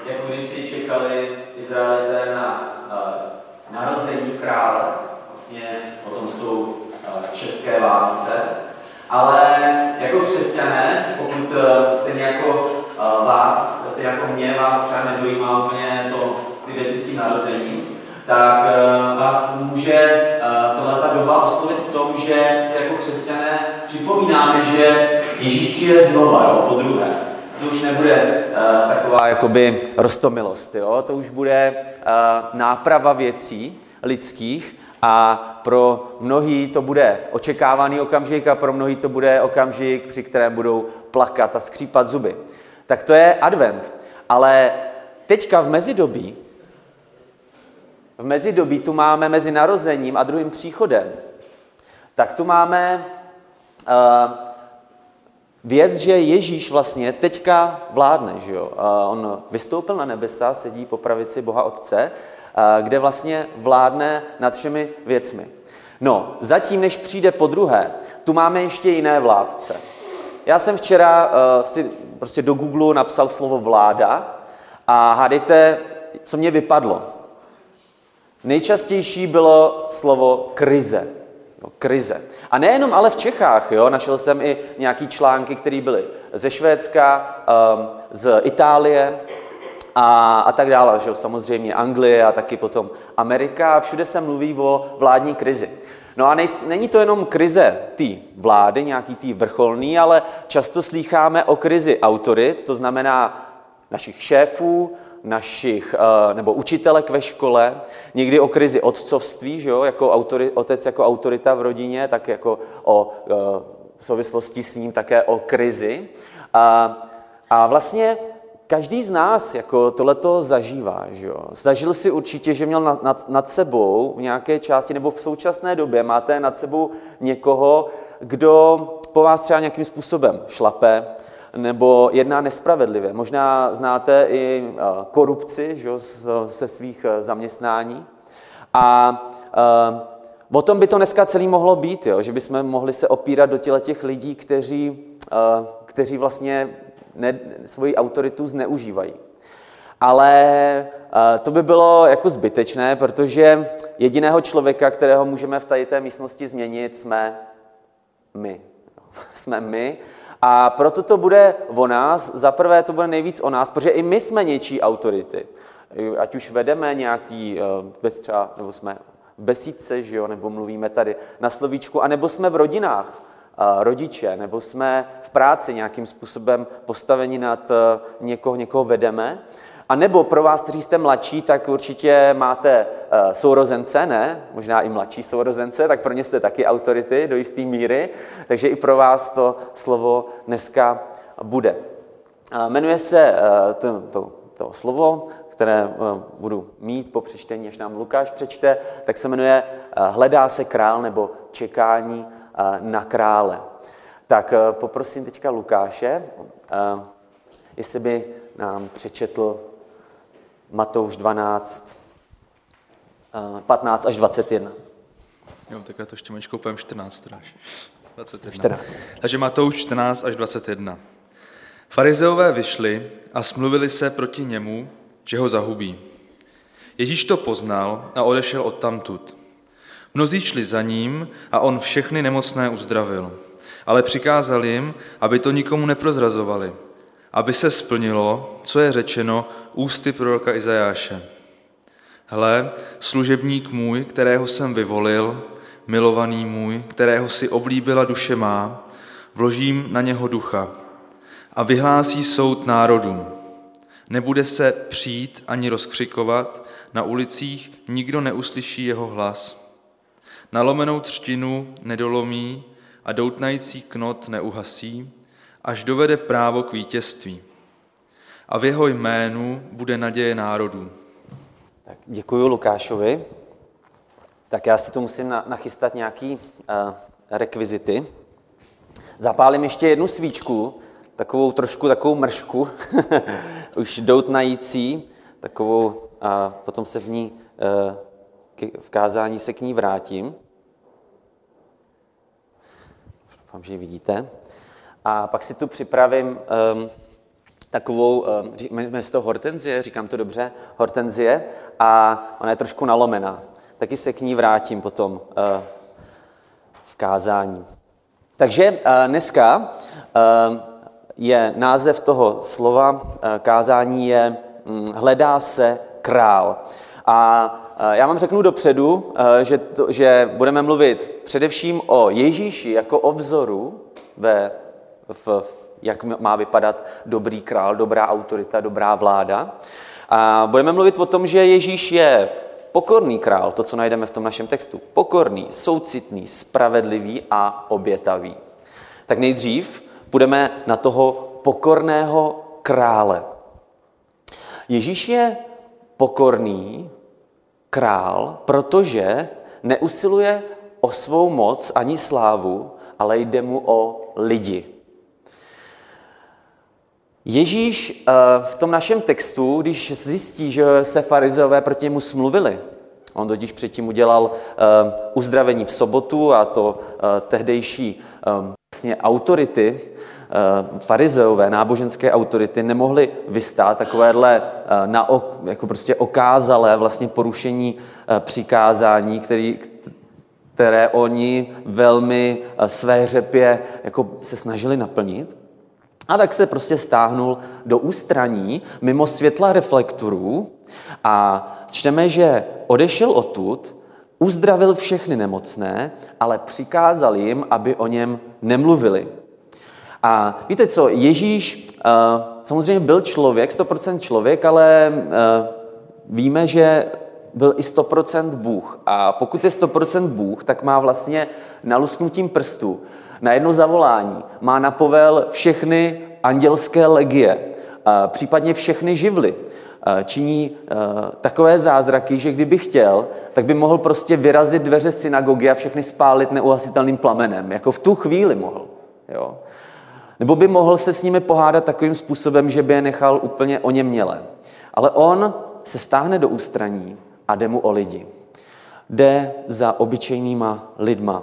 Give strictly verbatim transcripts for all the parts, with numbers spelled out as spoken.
jako když si čekali Izraelité na uh, narození krále, vlastně o tom jsou uh, české Vánoce, ale jako křesťané, pokud uh, stejně jako uh, vás, stejně jako mě, vás třeba nedojímá úplně to, ty věci s tím narozením, tak uh, vás může uh, tato doba oslovit v tom, že si jako křesťané připomínáme, že Ježíš přijde znova, jo, po druhé. To už nebude uh, taková jakoby roztomilost, jo? To už bude uh, náprava věcí lidských a pro mnohý to bude očekávaný okamžik a pro mnohý to bude okamžik, při kterém budou plakat a skřípat zuby. Tak to je advent. Ale teďka v mezidobí, v mezidobí tu máme mezi narozením a druhým příchodem, tak tu máme uh, věc, že Ježíš vlastně teďka vládne, že jo? On vystoupil na nebesa, sedí po pravici Boha Otce, kde vlastně vládne nad všemi věcmi. No, zatím, než přijde po druhé, tu máme ještě jiné vládce. Já jsem včera uh, si prostě do Google napsal slovo vláda a hádejte, co mě vypadlo. Nejčastější bylo slovo krize. No, krize. A nejenom ale v Čechách, jo? Našel jsem i nějaký články, které byly ze Švédska, um, z Itálie a, a tak dále, že jo? Samozřejmě Anglie a taky potom Amerika a všude se mluví o vládní krizi. No a nej, není to jenom krize té vlády, nějaký té vrcholný, ale často slýcháme o krizi autorit, to znamená našich šéfů, našich, nebo učitelek ve škole, někdy o krizi otcovství, že jo, jako autori, otec jako autorita v rodině, tak jako o v souvislosti s ním také o krizi. A, a vlastně každý z nás jako tohleto zažívá, že jo. Zažil si určitě, že měl nad, nad, nad sebou v nějaké části, nebo v současné době máte nad sebou někoho, kdo po vás třeba nějakým způsobem šlape, nebo jedná nespravedlivě. Možná znáte i korupci, že, ze svých zaměstnání. A uh, o tom by to dneska celý mohlo být, jo, že bychom mohli se opírat do těle těch lidí, kteří, uh, kteří vlastně ne, svoji autoritu zneužívají. Ale uh, to by bylo jako zbytečné, protože jediného člověka, kterého můžeme v tady té místnosti změnit, jsme my. Jsme my. A proto to bude o nás, zaprvé to bude nejvíc o nás, protože i my jsme něčí autority. Ať už vedeme nějaký, třeba, nebo jsme v besídce, že jo, nebo mluvíme tady na slovíčku, anebo jsme v rodinách, rodiče, nebo jsme v práci nějakým způsobem postaveni nad někoho, někoho vedeme. A nebo pro vás, kteří jste mladší, tak určitě máte uh, sourozence, ne? Možná i mladší sourozence, tak pro ně jste taky autority do jisté míry, takže i pro vás to slovo dneska bude. Uh, jmenuje se uh, to, to, to slovo, které uh, budu mít po přečtení, až nám Lukáš přečte, tak se jmenuje uh, Hledá se král nebo čekání uh, na krále. Tak uh, poprosím teďka Lukáše, uh, jestli by nám přečetl Matouš dvanáct, patnáct až dvacet jedna. Jo, tak já to ještě maličko povím čtrnáct. dvacet jedna. čtrnáct. Takže Matouš čtrnáct až dvacet jedna. Farizeové vyšli a smluvili se proti němu, že ho zahubí. Ježíš to poznal a odešel odtamtud. Mnozí šli za ním a on všechny nemocné uzdravil. Ale přikázal jim, aby to nikomu neprozrazovali, aby se splnilo, co je řečeno ústy proroka Izajáše. Hle, služebník můj, kterého jsem vyvolil, milovaný můj, kterého si oblíbila duše má, vložím na něho ducha a vyhlásí soud národům. Nebude se přijít ani rozkřikovat, na ulicích nikdo neuslyší jeho hlas. Nalomenou třtinu nedolomí a doutnající knot neuhasí, až dovede právo k vítězství. A v jeho jménu bude naděje národů. Tak děkuji Lukášovi. Tak já si tu musím nachystat nějaký uh, rekvizity. Zapálím ještě jednu svíčku, takovou trošku takovou mršku, už doutnající, takovou, a potom se v ní, uh, v kázání se k ní vrátím. Doufám, že ji vidíte. A pak si tu připravím um, takovou, jmenuje se to hortenzie, říkám to dobře, hortenzie, a ona je trošku nalomená. Taky se k ní vrátím potom v kázání. Takže dneska je název toho slova kázání je Hledá se král. A já vám řeknu dopředu, že, to, že budeme mluvit především o Ježíši jako o vzoru, ve, v, v, jak má vypadat dobrý král, dobrá autorita, dobrá vláda. A budeme mluvit o tom, že Ježíš je pokorný král, to, co najdeme v tom našem textu. Pokorný, soucitný, spravedlivý a obětavý. Tak nejdřív půjdeme na toho pokorného krále. Ježíš je pokorný král, protože neusiluje o svou moc ani slávu, ale jde mu o lidi. Ježíš v tom našem textu, když zjistí, že se farizeové proti němu smluvili, on totiž předtím udělal uzdravení v sobotu a to tehdejší vlastně autority, farizeové, náboženské autority nemohly vystát takovéhle na ok, jako prostě okázalé vlastně porušení přikázání, který, které oni velmi svéřepě jako se snažili naplnit. A tak se prostě stáhnul do ústraní mimo světla reflektorů a čteme, že odešel odtud, uzdravil všechny nemocné, ale přikázal jim, aby o něm nemluvili. A víte co, Ježíš uh, samozřejmě byl člověk, sto procent člověk, ale uh, víme, že byl i sto procent Bůh. A pokud je sto procent Bůh, tak má vlastně na lusknutím prstu, na jedno zavolání, má na povel všechny andělské legie, uh, případně všechny živly. Uh, činí uh, takové zázraky, že kdyby chtěl, tak by mohl prostě vyrazit dveře synagogy a všechny spálit neuhasitelným plamenem. Jako v tu chvíli mohl. Jo. Nebo by mohl se s nimi pohádat takovým způsobem, že by je nechal úplně oněmělé. Ale on se stáhne do ústraní a jde mu o lidi. Jde za obyčejnýma lidma.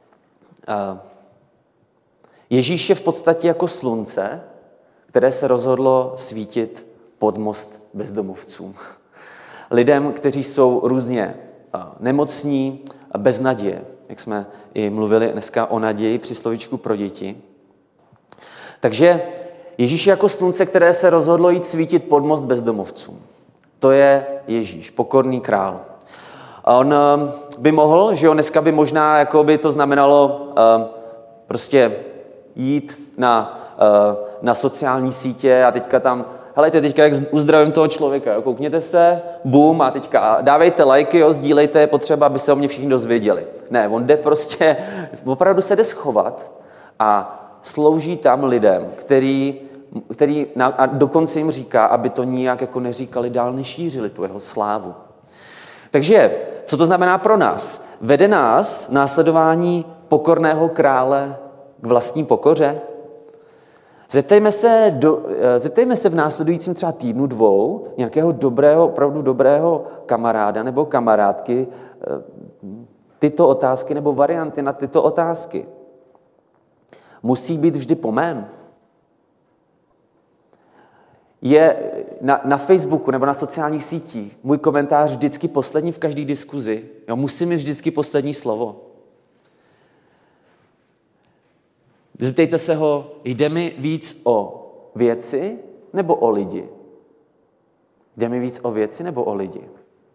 Ježíš je v podstatě jako slunce, které se rozhodlo svítit pod most bezdomovcům. Lidem, kteří jsou různě nemocní, bez naděje. Jak jsme i mluvili dneska o naději při slovíčku pro děti. Takže Ježíš je jako slunce, které se rozhodlo jít svítit pod most bezdomovcům. To je Ježíš, pokorný král. On by mohl, že jo, dneska by možná, jako by to znamenalo uh, prostě jít na, uh, na sociální sítě a teďka tam, helejte, teďka jak uzdravím toho člověka, jo, koukněte se, bum, a teďka dávejte lajky, jo, sdílejte, je potřeba, aby se o mě všichni dozvěděli. Ne, on jde prostě, opravdu se jde schovat a slouží tam lidem, který, který a dokonce jim říká, aby to nijak jako neříkali dál, nešířili tu jeho slávu. Takže, co to znamená pro nás? Vede nás následování pokorného krále k vlastní pokoře? Zeptejme se, do, zeptejme se v následujícím třeba týdnu dvou nějakého dobrého, opravdu dobrého kamaráda nebo kamarádky tyto otázky nebo varianty na tyto otázky. Musí být vždy po mém. Je na, na Facebooku nebo na sociálních sítích můj komentář vždycky poslední v každé diskuzi. Jo, musí mít vždycky poslední slovo. Zeptejte se ho, jde mi víc o věci nebo o lidi? Jde mi víc o věci nebo o lidi?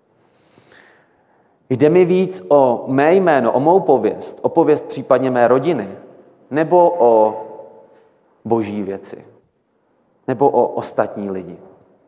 Jde mi víc o mé jméno, o mou pověst, o pověst případně mé rodiny, nebo o boží věci, nebo o ostatní lidi.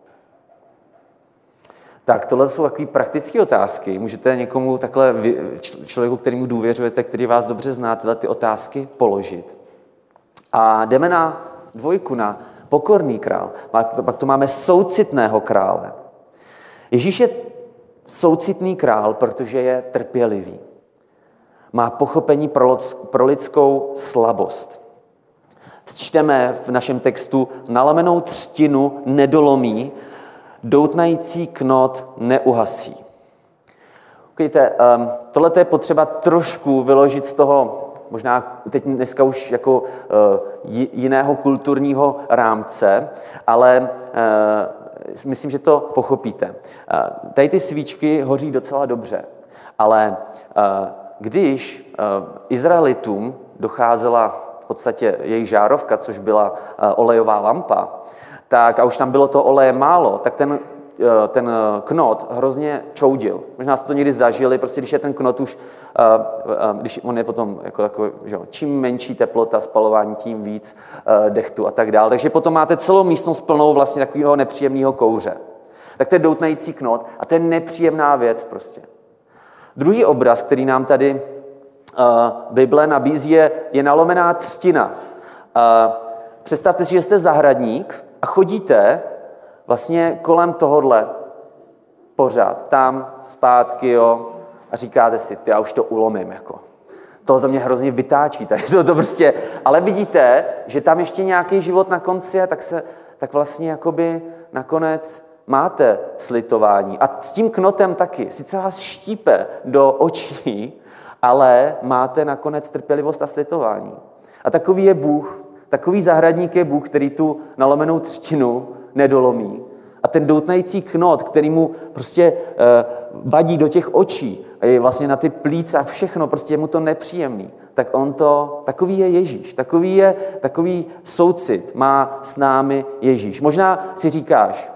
Tak, tohle jsou takové praktické otázky. Můžete někomu takhle, člověku, kterému důvěřujete, který vás dobře zná, tyhle ty otázky položit. A jdeme na dvojku, na pokorný král. Pak to máme soucitného krále. Ježíš je soucitný král, protože je trpělivý. Má pochopení pro lidskou slabost. Čteme v našem textu, nalomenou třtinu nedolomí, doutnající knot neuhasí. Víte, tohle je potřeba trošku vyložit z toho možná teď dneska už jako jiného kulturního rámce, ale myslím, že to pochopíte. Tady ty svíčky hoří docela dobře, ale když Izraelitům docházela v podstatě jejich žárovka, což byla olejová lampa, tak a už tam bylo to oleje málo, tak ten, ten knot hrozně čoudil. Možná jste to někdy zažili, prostě když je ten knot už, když on je potom jako takový, že čím menší teplota spalování, tím víc dechtu a tak dále. Takže potom máte celou místnost plnou vlastně takového nepříjemného kouře. Tak to je doutnající knot a to je nepříjemná věc prostě. Druhý obraz, který nám tady uh, Bible nabízí, je, je nalomená třtina. Uh, představte si, že jste zahradník a chodíte vlastně kolem tohodle pořád, tam, zpátky, jo, a říkáte si, ty, já už to ulomím, jako. Tohle to mě hrozně vytáčí, tady to, to prostě, ale vidíte, že tam ještě nějaký život na konci je, tak se, tak vlastně jakoby nakonec máte slitování. A s tím knotem taky. Sice vás štípe do očí, ale máte nakonec trpělivost a slitování. A takový je Bůh. Takový zahradník je Bůh, který tu nalomenou třtinu nedolomí. A ten doutnající knot, který mu prostě uh, vadí do těch očí, a je vlastně na ty plíce a všechno, prostě je mu to nepříjemný, tak on to, takový je Ježíš. Takový je, takový soucit má s námi Ježíš. Možná si říkáš,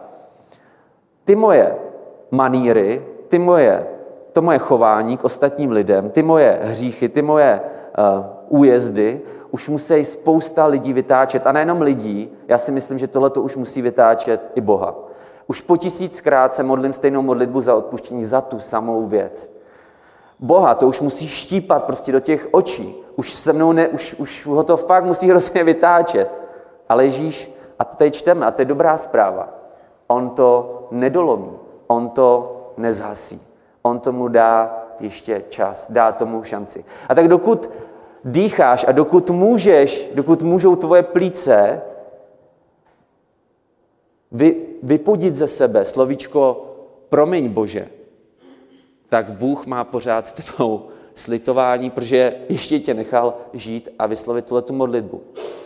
ty moje maníry, ty moje, to moje chování k ostatním lidem, ty moje hříchy, ty moje uh, újezdy, už musí spousta lidí vytáčet. A nejenom lidí, já si myslím, že tohle to už musí vytáčet i Boha. Už po tisíckrát se modlím stejnou modlitbu za odpuštění za tu samou věc. Boha to už musí štípat prostě do těch očí. Už se mnou ne, už, už ho to fakt musí hrozně vytáčet. Ale Ježíš, a to tady čteme, a to je dobrá zpráva, on to nedolomí, on to nezhasí. On tomu dá ještě čas, dá tomu šanci. A tak dokud dýcháš a dokud můžeš, dokud můžou tvoje plíce vy, vypudit ze sebe slovíčko promiň Bože, tak Bůh má pořád s tebou slitování, protože ještě tě nechal žít a vyslovit tuhletu modlitbu.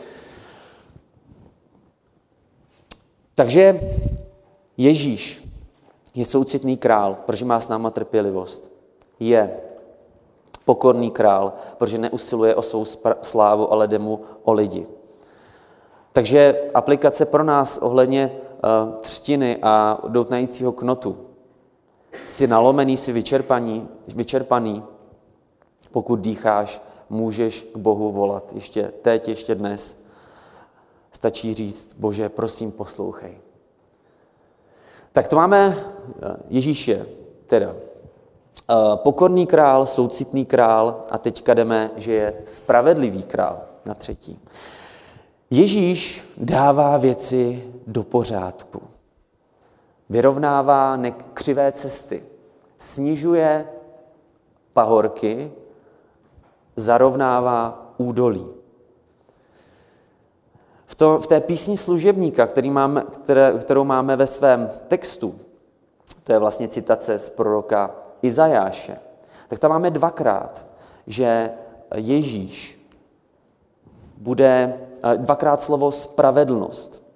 Takže Ježíš je soucitný král, protože má s náma trpělivost. Je pokorný král, protože neusiluje o svou slávu, ale jde mu o lidi. Takže aplikace pro nás ohledně uh, třtiny a doutnajícího knotu. Jsi nalomený, jsi vyčerpaný, vyčerpaný, pokud dýcháš, můžeš k Bohu volat. Ještě teď, ještě dnes. Stačí říct, Bože, prosím, poslouchej. Tak to máme Ježíše, teda pokorný král, soucitný král a teďka jdeme, že je spravedlivý král na třetí. Ježíš dává věci do pořádku. Vyrovnává křivé cesty. Snižuje pahorky, zarovnává údolí. V, to, v té písni služebníka, který máme, které, kterou máme ve svém textu, to je vlastně citace z proroka Izajáše, tak tam máme dvakrát, že Ježíš bude, dvakrát slovo spravedlnost.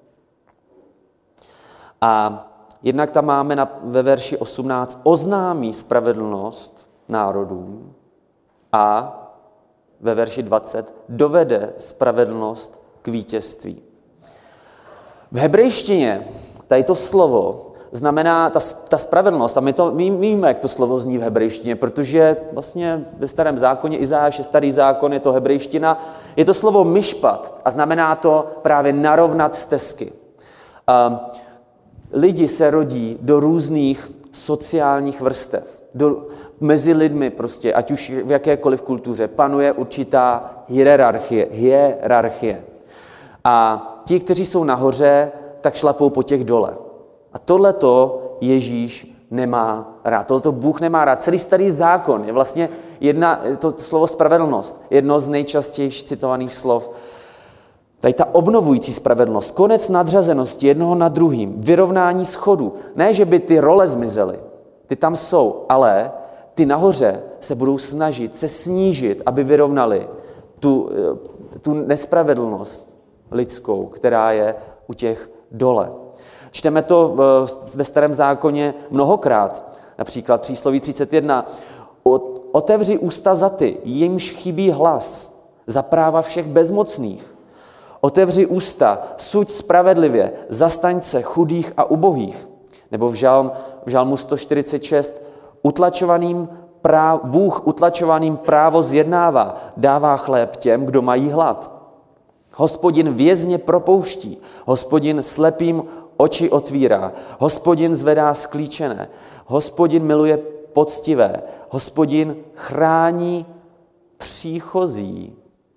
A jednak tam máme na, ve verši osmnáct oznámí spravedlnost národům a ve verši dvacet dovede spravedlnost k vítězství. V hebrejštině tady to slovo znamená ta, ta spravedlnost, a my to my víme, jak to slovo zní v hebrejštině, protože vlastně ve starém zákoně, Izajáš je starý zákon, je to hebrejština, je to slovo myšpat a znamená to právě narovnat stezky. Um, lidi se rodí do různých sociálních vrstev, do, mezi lidmi prostě, ať už v jakékoliv kultuře, panuje určitá hierarchie, hierarchie. A ti, kteří jsou nahoře, tak šlapou po těch dole. A tohleto Ježíš nemá rád. Tohleto Bůh nemá rád. Celý starý zákon je vlastně jedna, to slovo spravedlnost, jedno z nejčastěji citovaných slov. Tady ta obnovující spravedlnost, konec nadřazenosti jednoho nad druhým, vyrovnání schodů. Ne, že by ty role zmizely, ty tam jsou, ale ty nahoře se budou snažit se snížit, aby vyrovnali tu, tu nespravedlnost lidskou, která je u těch dole. Čteme to ve Starém zákoně mnohokrát, například přísloví třicet jedna. Otevři ústa za ty, jimž chybí hlas, za práva všech bezmocných. Otevři ústa, suď spravedlivě, zastaň se chudých a ubohých. Nebo v, žalm, v žalmu sto čtyřicet šest, utlačovaným práv, Bůh utlačovaným právo zjednává, dává chléb těm, kdo mají hlad. Hospodin vězně propouští, Hospodin slepým oči otvírá, Hospodin zvedá sklíčené, Hospodin miluje poctivé, Hospodin chrání příchozí,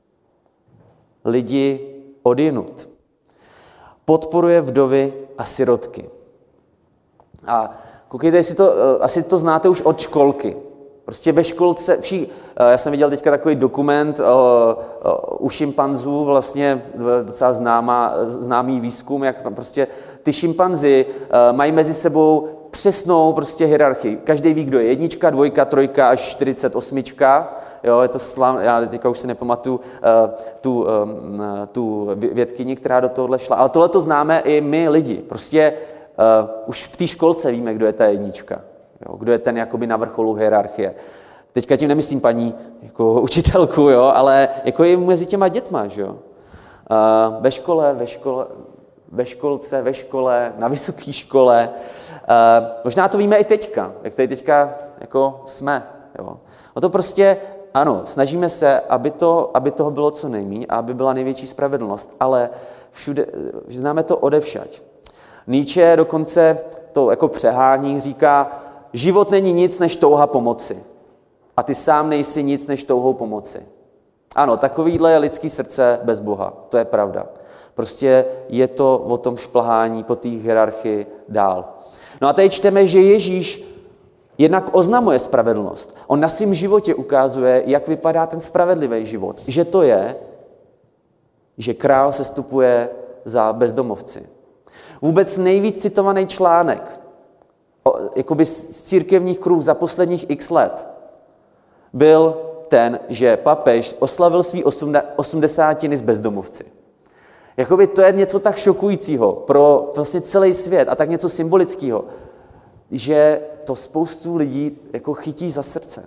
lidi odjinud. Podporuje vdovy a sirotky. A koukejte, jestli to, asi to znáte už od školky. Prostě ve školce, vší, já jsem viděl teďka takový dokument o, o, u šimpanzů, vlastně docela známá, známý výzkum, jak prostě ty šimpanzi mají mezi sebou přesnou prostě hierarchii. Každý ví, kdo je jednička, dvojka, trojka až čtyřicet osmička. Jo, je to slav, já teďka už si nepamatuju uh, tu, um, tu vědkyni, která do tohohle šla. Ale tohle to známe i my lidi. Prostě uh, už v té školce víme, kdo je ta jednička. Jo, kdo je ten jakoby na vrcholu hierarchie. Teďka tím nemyslím paní jako učitelku, jo, ale jako i mezi těma dětma. Že jo? Uh, ve škole, ve škole, ve školce, ve škole, na vysoké škole. Uh, možná to víme i teďka, jak tady teďka jako jsme. Jo. No to prostě, ano, snažíme se, aby, to, aby toho bylo co nejméně a aby byla největší spravedlnost, ale všude, známe to odevšať. Nietzsche dokonce to jako přehání, říká, život není nic než touha pomoci. A ty sám nejsi nic než touhou pomoci. Ano, takovýhle je lidský srdce bez Boha, to je pravda. Prostě je to o tom šplhání po té hierarchii dál. No a tady čteme, že Ježíš jednak oznamuje spravedlnost. On na svém životě ukazuje, jak vypadá ten spravedlivý život. Že to je, že král sestupuje za bezdomovci. Vůbec nejvíc citovaný článek jakoby z církevních kruhů za posledních x let byl ten, že papež oslavil svý osmdesátiny z bezdomovci. Jakoby to je něco tak šokujícího pro vlastně celý svět a tak něco symbolického, že to spoustu lidí jako chytí za srdce.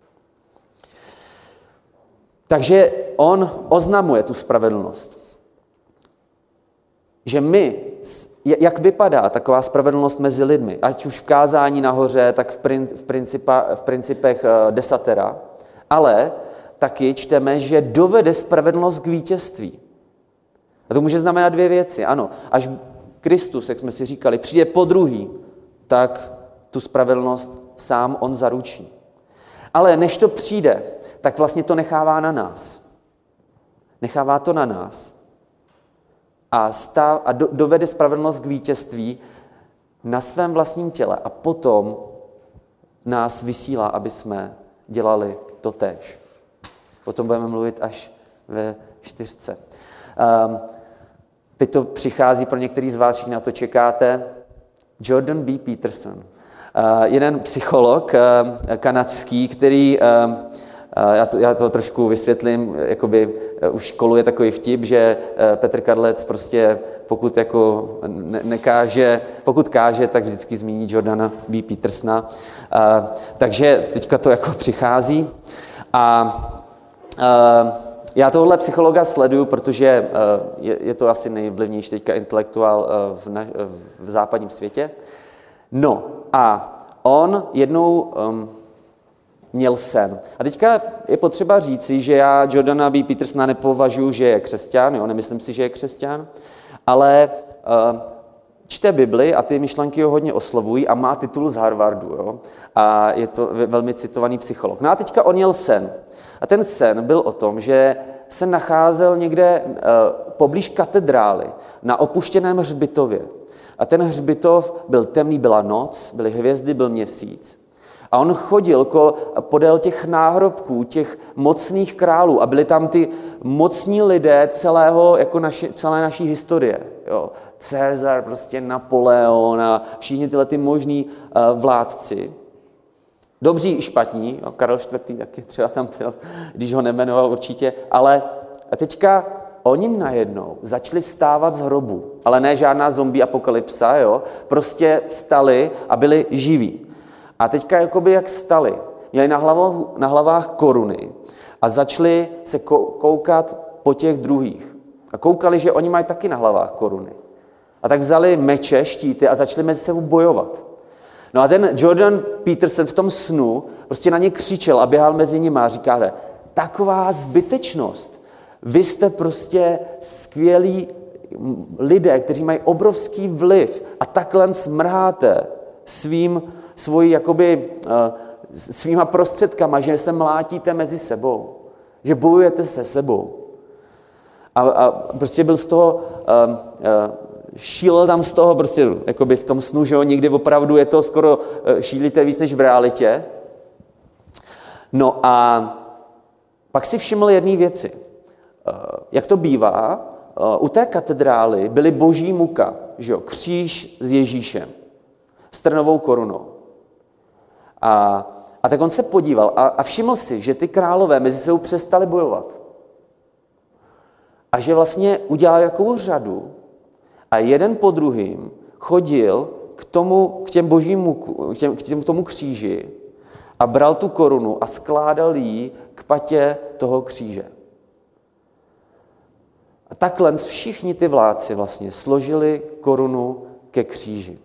Takže on oznamuje tu spravedlnost. Že my, jak vypadá taková spravedlnost mezi lidmi, ať už v kázání nahoře, tak v, prin, v, principa, v principech desatera, ale taky čteme, že dovede spravedlnost k vítězství. A to může znamenat dvě věci. Ano, až Kristus, jak jsme si říkali, přijde po druhý, tak tu spravedlnost sám on zaručí. Ale než to přijde, tak vlastně to nechává na nás. Nechává to na nás. A, stav, a do, dovede spravedlnost k vítězství na svém vlastním těle a potom nás vysílá, aby jsme dělali to též. O tom budeme mluvit až ve čtyřce. Um, teď to přichází pro některý z vás, všichni na to čekáte. Jordan B. Peterson. Uh, jeden psycholog uh, kanadský, který, uh, uh, já, to, já to trošku vysvětlím, jakoby uh, už koluje takový vtip, že uh, Petr Kadlec prostě pokud jako ne, nekáže, pokud káže, tak vždycky zmíní Jordana B. Petersona. Uh, takže teďka to jako přichází. A uh, já tohle psychologa sleduju, protože uh, je, je to asi nejvlivnější teďka intelektuál uh, v, na, v západním světě. No a on jednou um, měl sen. A teďka je potřeba říci, že já Jordana B. Petersona nepovažuji, že je křesťan, jo, nemyslím si, že je křesťan, ale uh, čte Bibli a ty myšlenky ho hodně oslovují a má titul z Harvardu. Jo, a je to velmi citovaný psycholog. No a teďka on měl sen. A ten sen byl o tom, že se nacházel někde uh, poblíž katedrály na opuštěném hřbitově. A ten hřbitov byl temný, byla noc, byly hvězdy, byl měsíc. A on chodil kol, podél těch náhrobků, těch mocných králů a byli tam ty mocní lidé celého, jako naši, celé naší historie. Jo. Cezar, prostě Napoleon a všichni tyhle ty možní uh, vládci. Dobří i špatní, jo, Karel čtvrtý taky třeba tam byl, když ho nemenoval určitě, ale teďka oni najednou začali vstávat z hrobu, ale ne žádná zombie apokalypsa, jo, prostě vstali a byli živí. A teďka jakoby jak vstali, měli na, hlavu, na hlavách koruny a začali se koukat po těch druhých. A koukali, že oni mají taky na hlavách koruny. A tak vzali meče, štíty a začali mezi sebou bojovat. No a ten Jordan Peterson v tom snu prostě na ně křičel a běhal mezi nimi a říkáte, taková zbytečnost. Vy jste prostě skvělí lidé, kteří mají obrovský vliv a takhle smrháte svým, svojí, jakoby, uh, svýma prostředkama, že se mlátíte mezi sebou, že bojujete se sebou. A, a prostě byl z toho, uh, uh, šílel tam z toho, prostě jakoby v tom snu, že jo, někdy opravdu je to skoro uh, šílíte víc než v realitě. No a pak si všiml jedné věci. Uh, jak to bývá, uh, u té katedrály byly boží muka, že jo, kříž s Ježíšem, s trnovou korunou. A, a tak on se podíval a, a všiml si, že ty králové mezi sebou přestali bojovat. A že vlastně udělal takovou řadu a jeden po druhým chodil k tomu, k těm božím muku, k, těm, k, těm, k tomu kříži a bral tu korunu a skládal ji k patě toho kříže. A takhle všichni ty vládci vlastně složili korunu ke kříži.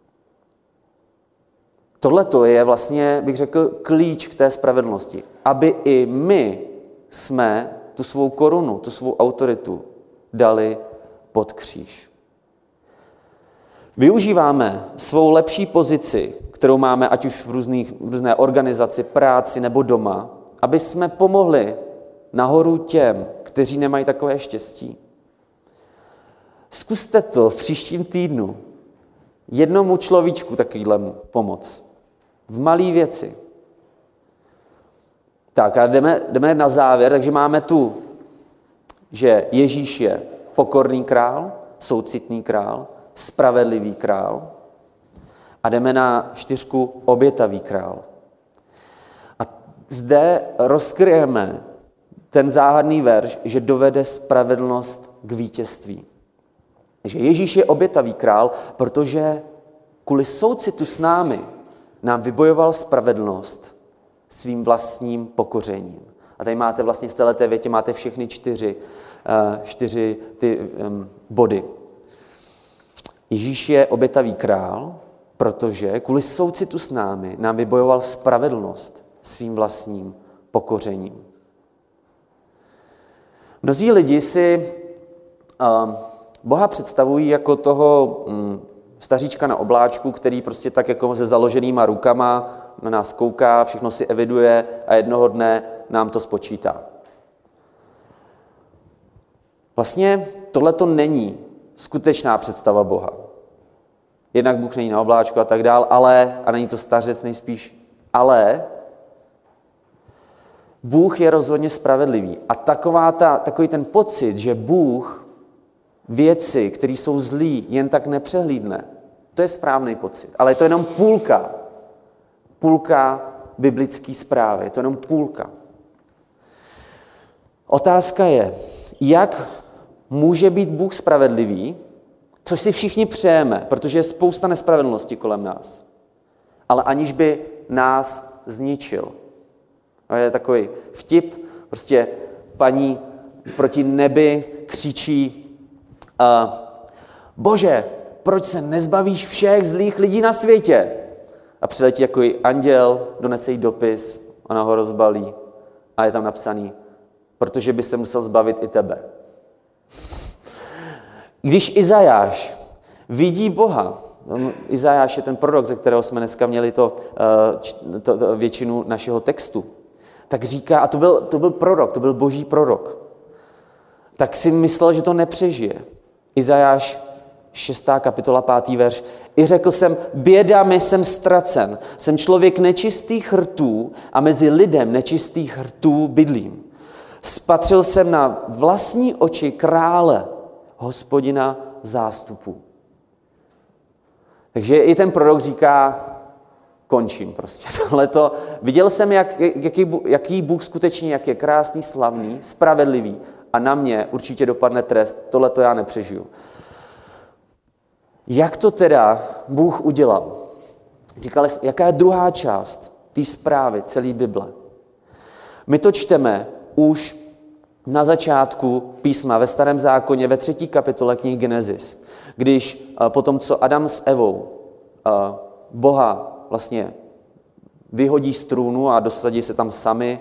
Tohleto je vlastně, bych řekl, klíč k té spravedlnosti. Aby i my jsme tu svou korunu, tu svou autoritu dali pod kříž. Využíváme svou lepší pozici, kterou máme ať už v, různých, v různé organizaci, práci nebo doma, aby jsme pomohli nahoru těm, kteří nemají takové štěstí. Zkuste to v příštím týdnu jednomu človíčku takovýhlemu pomoct. V malé věci. Tak a jdeme, jdeme na závěr, takže máme tu, že Ježíš je pokorný král, soucitný král, spravedlivý král a jdeme na čtyřku obětavý král. A zde rozkryjeme ten záhadný verš, že dovede spravedlnost k vítězství. Že Ježíš je obětavý král, protože kvůli soucitu s námi nám vybojoval spravedlnost svým vlastním pokořením. A tady máte vlastně v této větě máte všechny čtyři, čtyři ty um, body. Ježíš je obětavý král, protože kvůli soucitu s námi nám vybojoval spravedlnost svým vlastním pokořením. Mnozí lidi si um, Boha představují jako toho um, staříčka na obláčku, který prostě tak jako se založenýma rukama na nás kouká, všechno si eviduje a jednoho dne nám to spočítá. Vlastně tohleto není skutečná představa Boha. Jednak Bůh není na obláčku a tak dál, ale, a není to stařec nejspíš, ale Bůh je rozhodně spravedlivý. A taková ta, takový ten pocit, že Bůh věci, které jsou zlý, jen tak nepřehlídne, to je správný pocit. Ale je to jenom půlka. Půlka biblické zprávy. Je to jenom půlka. Otázka je, jak může být Bůh spravedlivý, což si všichni přejeme, protože je spousta nespravedlnosti kolem nás, ale aniž by nás zničil. To je takový vtip, prostě paní proti nebi křičí uh, Bože, proč se nezbavíš všech zlých lidí na světě? A přiletí jako anděl, donese jí dopis, ona ho rozbalí a je tam napsaný, protože by se musel zbavit i tebe. Když Izajáš vidí Boha, Izajáš je ten prorok, ze kterého jsme dneska měli to, to, to většinu našeho textu, tak říká, a to byl, to byl prorok, to byl boží prorok, tak si myslel, že to nepřežije. Izajáš šestá kapitola, pátý verš. I řekl jsem, běda mi, jsem ztracen, jsem člověk nečistých rtů a mezi lidem nečistých rtů bydlím. Spatřil jsem na vlastní oči krále, Hospodina zástupů. Takže i ten prorok říká, končím prostě. Tohleto, viděl jsem, jak, jaký, jaký Bůh skutečně, jak je krásný, slavný, spravedlivý a na mě určitě dopadne trest, tohleto já nepřežiju. Jak to teda Bůh udělal? Říkali, jaká je druhá část té zprávy celé Bible? My to čteme už na začátku písma ve Starém zákoně ve třetí kapitole knihy Genesis, když po tom, co Adam s Evou Boha vlastně vyhodí z trůnu a dosadí se tam sami,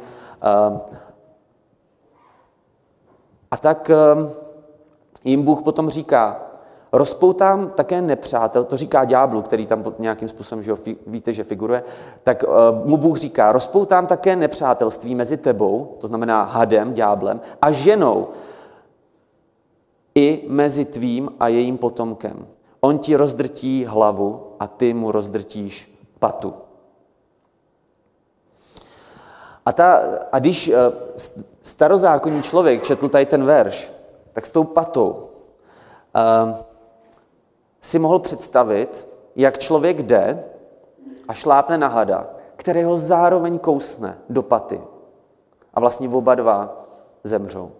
a tak jim Bůh potom říká, rozpoutám také nepřátel, to říká ďáblu, který tam nějakým způsobem, že ho, víte, že figuruje, tak mu Bůh říká, rozpoutám také nepřátelství mezi tebou, to znamená hadem, ďáblem, a ženou, i mezi tvým a jejím potomkem. On ti rozdrtí hlavu a ty mu rozdrtíš patu. A, ta, a když starozákonní člověk četl tady ten verš, tak s tou patou uh, si mohl představit, jak člověk jde a šlápne na hada, který ho zároveň kousne do paty. A vlastně oba dva zemřou.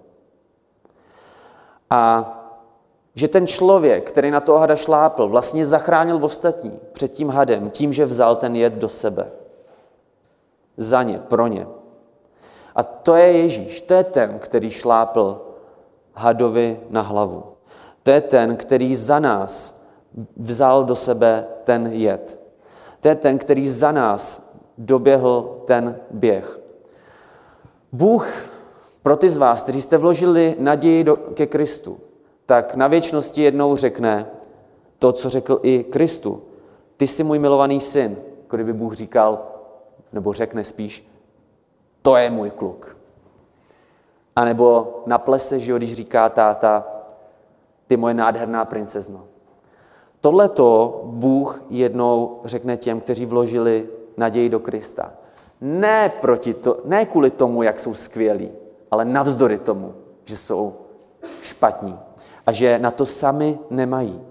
A že ten člověk, který na toho hada šlápl, vlastně zachránil ostatní před tím hadem, tím, že vzal ten jed do sebe. Za ně, pro ně. A to je Ježíš, to je ten, který šlápl hadovi na hlavu. To je ten, který za nás vzal do sebe ten jed. To je ten, který za nás doběhl ten běh. Bůh pro ty z vás, kteří jste vložili naději do, ke Kristu, tak na věčnosti jednou řekne to, co řekl i Kristu. Ty jsi můj milovaný syn, jako kdyby Bůh říkal, nebo řekne spíš, to je můj kluk. A nebo na plese, že jo, když říká táta, ty moje nádherná princezno. Tohleto Bůh jednou řekne těm, kteří vložili naději do Krista. Ne, proti to, ne kvůli tomu, jak jsou skvělí, ale navzdory tomu, že jsou špatní a že na to sami nemají.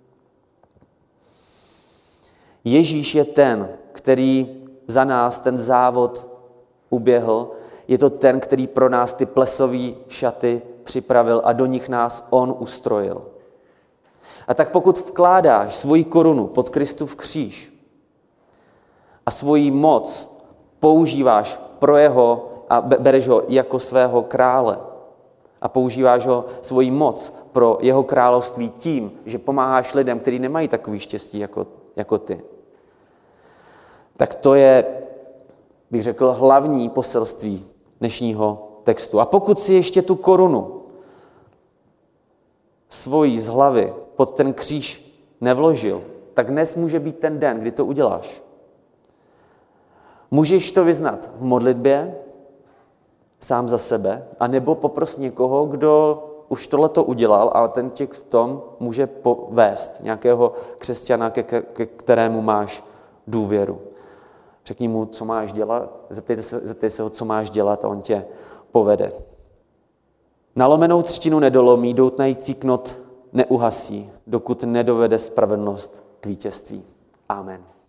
Ježíš je ten, který za nás ten závod uběhl. Je to ten, který pro nás ty plesové šaty připravil a do nich nás on ustrojil. A tak pokud vkládáš svoji korunu pod Kristův kříž a svoji moc používáš pro jeho a bereš ho jako svého krále a používáš ho svoji moc pro jeho království tím, že pomáháš lidem, kteří nemají takový štěstí jako, jako ty, tak to je, bych řekl, hlavní poselství dnešního textu. A pokud si ještě tu korunu svojí z hlavy pod ten kříž nevložil, tak dnes může být ten den, kdy to uděláš. Můžeš to vyznat v modlitbě, sám za sebe, anebo popros někoho, kdo už tohleto udělal a ten tě v tom může povést, nějakého křesťana, ke, ke kterému máš důvěru. Řekni mu, co máš dělat, zeptejte se, zeptej se ho, co máš dělat a on tě povede. Nalomenou třtinu nedolomí, doutnající knot neuhasí, dokud nedovede spravedlnost k vítězství. Amen.